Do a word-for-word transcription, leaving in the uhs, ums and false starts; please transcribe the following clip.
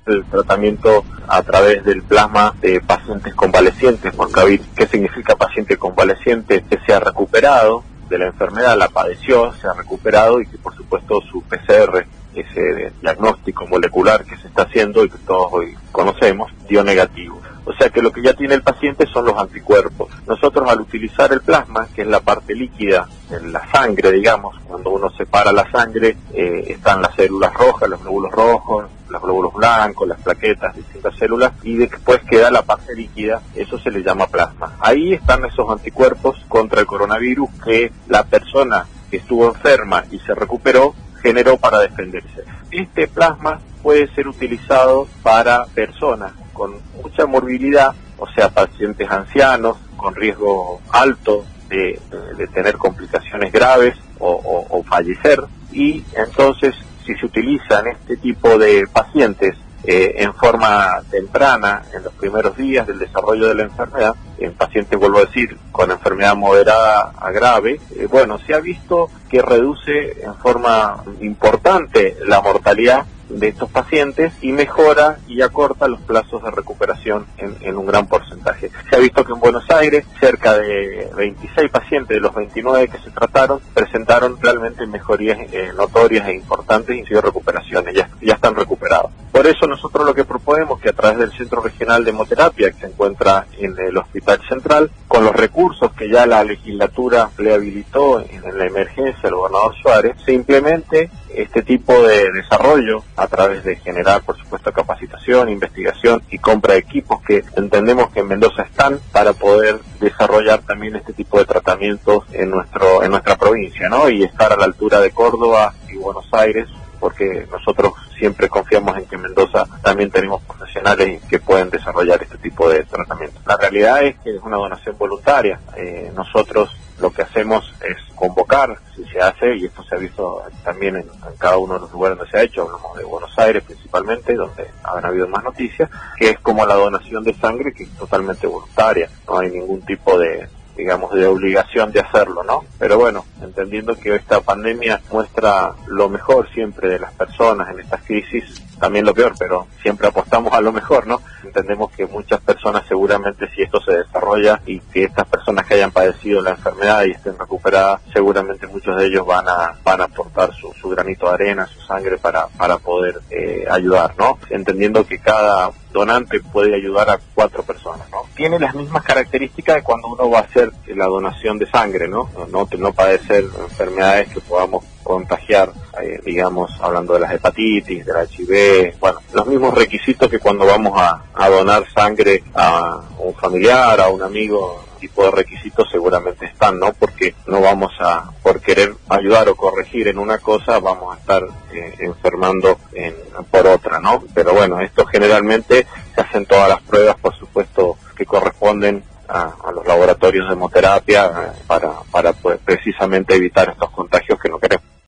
el tratamiento a través del plasma de pacientes convalecientes, porque ¿qué significa paciente convaleciente? Que se ha recuperado de la enfermedad, la padeció, se ha recuperado y que por supuesto su P C R, ese diagnóstico molecular que se está haciendo y que todos hoy conocemos, dio negativo. O sea que lo que ya tiene el paciente son los anticuerpos. Nosotros al utilizar el plasma, que es la parte líquida en la sangre, digamos, cuando uno separa la sangre, eh, están las células rojas, los glóbulos rojos, los glóbulos blancos, las plaquetas, distintas células, y después queda la parte líquida, eso se le llama plasma. Ahí están esos anticuerpos contra el coronavirus que la persona que estuvo enferma y se recuperó generó para defenderse. Este plasma puede ser utilizado para personas con mucha morbilidad, o sea, pacientes ancianos con riesgo alto de, de, de tener complicaciones graves o, o, o fallecer, y entonces si se utilizan este tipo de pacientes eh, en forma temprana, en los primeros días del desarrollo de la enfermedad, en pacientes, vuelvo a decir, con enfermedad moderada a grave, eh, bueno, se ha visto que reduce en forma importante la mortalidad de estos pacientes y mejora y acorta los plazos de recuperación en, en un gran porcentaje. Se ha visto que en Buenos Aires cerca de veintiséis pacientes de los veintinueve que se trataron presentaron realmente mejorías eh, notorias e importantes y recuperaciones, ya, ya están recuperados. Por eso nosotros lo que proponemos que a través del Centro Regional de Hemoterapia que se encuentra en el Hospital Central, con los recursos que ya la legislatura le habilitó en, en la emergencia del gobernador Suárez, se implemente este tipo de desarrollo a través de generar, por supuesto, capacitación, investigación y compra de equipos que entendemos que en Mendoza están para poder desarrollar también este tipo de tratamientos en nuestro en nuestra provincia, ¿no? Y estar a la altura de Córdoba y Buenos Aires, porque nosotros siempre confiamos en que en Mendoza también tenemos profesionales que pueden desarrollar este tipo de tratamientos. La realidad es que es una donación voluntaria. Eh, nosotros lo que hacemos es convocar, si se hace, y esto se ha visto también en, en cada uno de los lugares donde se ha hecho, hablamos de Buenos Aires principalmente, donde han habido más noticias, que es como la donación de sangre, que es totalmente voluntaria, no hay ningún tipo de, digamos, de obligación de hacerlo, ¿no? Pero bueno, entendiendo que esta pandemia muestra lo mejor siempre de las personas en estas crisis, también lo peor, pero siempre apostamos a lo mejor, ¿no? Entendemos que muchas personas seguramente, si esto se desarrolla y que estas personas que hayan padecido la enfermedad y estén recuperadas, seguramente muchos de ellos van a van a aportar su, su granito de arena, su sangre para para poder eh, ayudar, ¿no? Entendiendo que cada donante puede ayudar a cuatro personas, ¿no? Tiene las mismas características de cuando uno va a hacer la donación de sangre, ¿no? No, no padecer enfermedades que podamos contagiar, eh, digamos, hablando de las hepatitis, de la H I V, bueno, los mismos requisitos que cuando vamos a, a donar sangre a un familiar, a un amigo, tipo de requisitos seguramente están, ¿no? Porque no vamos a, por querer ayudar o corregir en una cosa, vamos a estar eh, enfermando en, por otra, ¿no? Pero bueno, esto generalmente se hacen todas las pruebas, por supuesto, que corresponden a, a los laboratorios de hemoterapia eh, para, para pues, precisamente evitar estos contagios que no queremos.